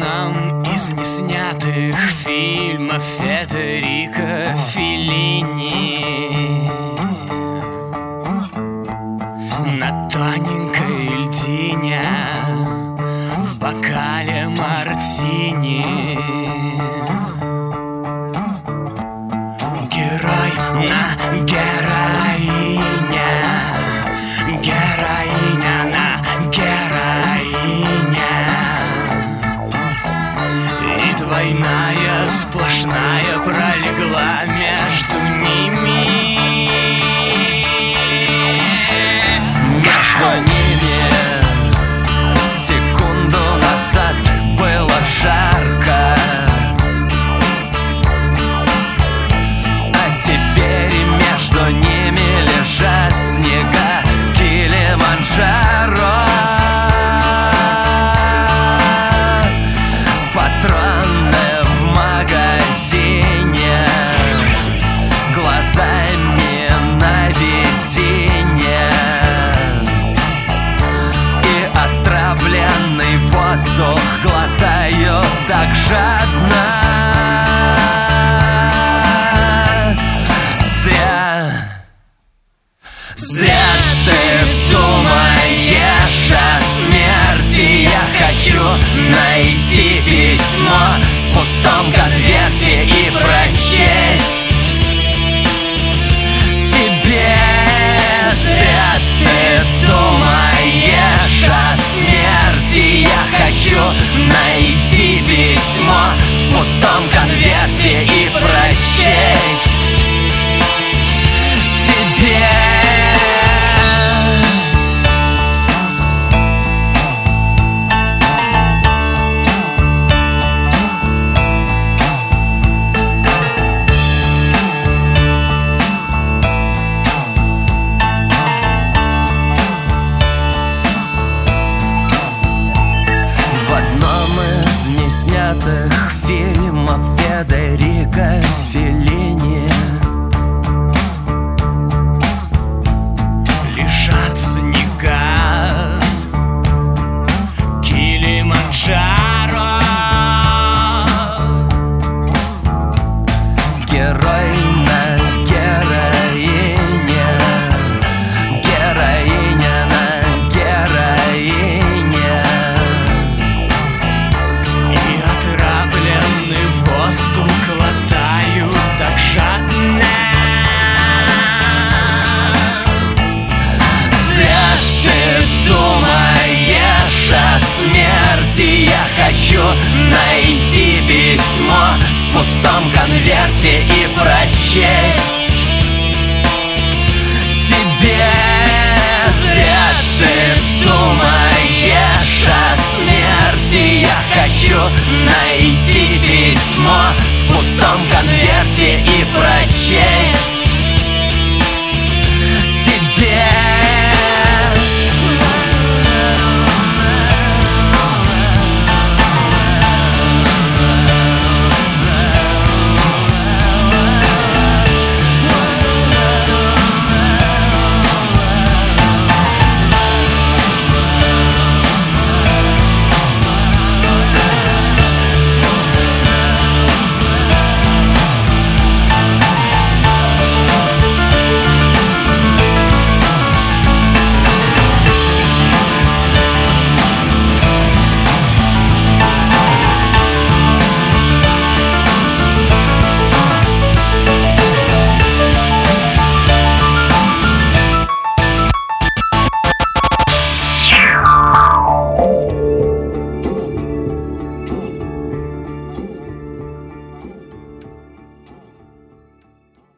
одном из неснятых фильмов Федерико Феллини на тоненькой льдине в бокале мартини герой на героиня, героиня на героиня, и двойная сплошная пролегла между ними. Между ними секунду назад было жарко, а теперь между ними лежат снега Килиманджаро. Патроны в магазине, глазами на весенне, и отравленный воздух глотаю так жадно. Зря ты думаешь о смерти. Я хочу найти письмо в пустом конверте и прочесть тебе. Зря ты думаешь о смерти. Я хочу найти письмо в пустом конверте и прочесть тебе. Фильмов Федерико Феллини лежат снега Килиманджаро. герой на героине, героиня на героине, Отравленный воздух глотаю так жадно. Зря ты думаешь о смерти. Я хочу найти письмо в пустом конверте и прочесть тебе. Зря ты думаешь о смерти. Я хочу найти письмо в пустом конверте и прочесть